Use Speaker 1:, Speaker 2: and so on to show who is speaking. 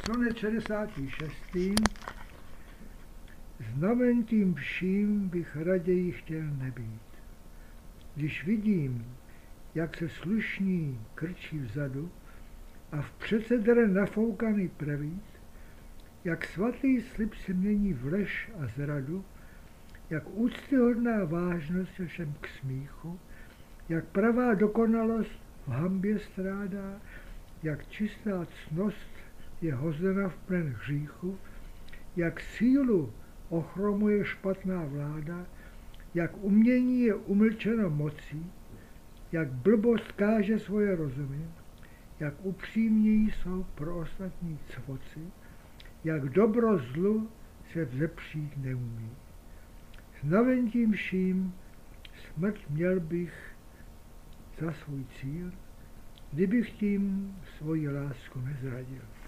Speaker 1: Sonet 66. Znamen tím vším bych raději chtěl nebýt. Když vidím, jak se slušný krčí vzadu a v přecedre nafoukaný prevít, jak svatý slib se mění v lež a zradu, jak úctyhodná vážnost je všem k smíchu, jak pravá dokonalost v hanbě strádá, jak čistá ctnost je hozena v plen hříchu, jak sílu ochromuje špatná vláda, jak umění je umlčeno mocí, jak blbost káže svoje rozumy, jak upřímnějí jsou pro ostatní cvoci, jak dobro zlu se vzepřít neumí. Znaven tím vším smrt měl bych za svůj cíl, kdybych tím svoji lásku nezradil.